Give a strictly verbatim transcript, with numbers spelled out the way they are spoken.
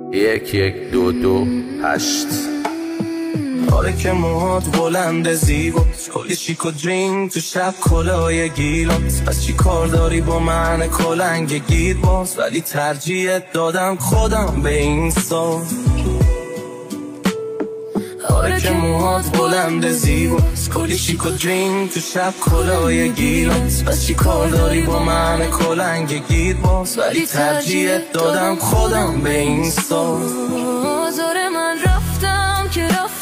یک یک دو دو هشت. آره که موهات بلند زیباست، کلی شیک و درینگ تو شب کلاه گیلاس. پس چی کار داری با من کلنگ گیر باز؟ ولی ترجیح دادم خودم به این سال. آره که موهات بلند زیباست، کلی شیک و درینگ تو شب کلاه گیلاس. پس چی کار داری با من کلنگ گیر باز؟ ولی ترجیح دادم خودم به این سال. آزار من رفتم که رفتم